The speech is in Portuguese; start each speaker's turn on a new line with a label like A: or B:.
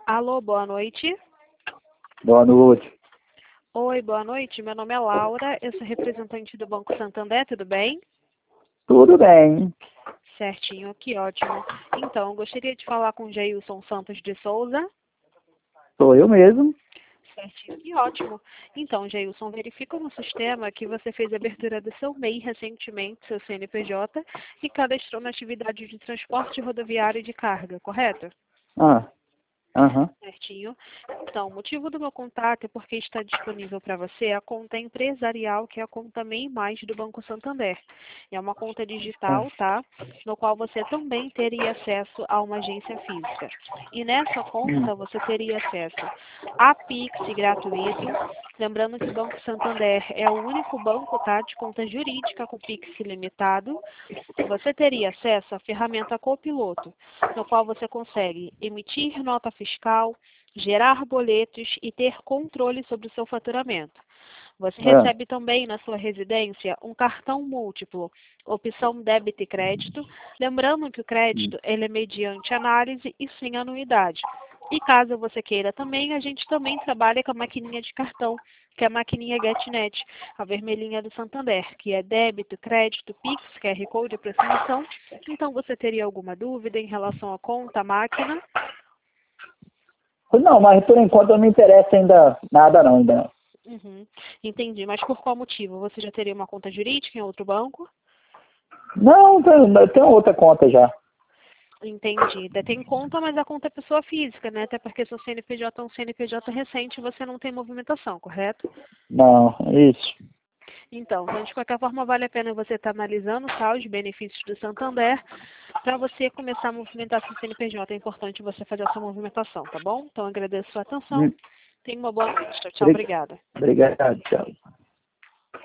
A: Alô, boa noite.
B: Boa noite.
A: Oi, boa noite. Meu nome é Laura, eu sou representante do Banco Santander, tudo bem?
B: Tudo bem.
A: Certinho, que ótimo. Então, eu gostaria de falar com o Jailson Santos de Souza.
B: Sou eu mesmo.
A: Certinho, que ótimo. Então, Jailson, verifica no sistema que você fez a abertura do seu MEI recentemente, seu CNPJ, e cadastrou na atividade de transporte rodoviário de carga, correto?
B: Aham.
A: Certinho. Então, o motivo do meu contato é porque está disponível para você a conta empresarial, que é a conta MEI Mais do Banco Santander. É uma conta digital, tá? No qual você também teria acesso a uma agência física. E nessa conta você teria acesso a Pix gratuito. Lembrando que o Banco Santander é o único banco, tá, de conta jurídica com Pix ilimitado. Você teria acesso à ferramenta Copiloto, no qual você consegue emitir nota fiscal, gerar boletos e ter controle sobre o seu faturamento. Você recebe também na sua residência um cartão múltiplo, opção débito e crédito, lembrando que o crédito ele é mediante análise e sem anuidade. E caso você queira também, a gente também trabalha com a maquininha de cartão, que é a maquininha GetNet, a vermelhinha do Santander, que é débito, crédito, Pix, QR Code, aproximação. Então, você teria alguma dúvida em relação à conta, à máquina?
B: Não, mas por enquanto não me interessa ainda nada não, ainda não.
A: Entendi, mas por qual motivo? Você já teria uma conta jurídica em outro banco?
B: Não, eu tenho outra conta já.
A: Entendi. Tem conta, mas a conta é pessoa física, né? Até porque seu CNPJ é um CNPJ recente e você não tem movimentação, correto?
B: Não, isso.
A: Então, de qualquer forma, vale a pena você estar analisando, tá, os benefícios do Santander para você começar a movimentar seu CNPJ. É importante você fazer essa movimentação, tá bom? Então, agradeço a sua atenção. Tenha uma boa noite. Tchau, tchau. Obrigada.
B: Obrigado, tchau.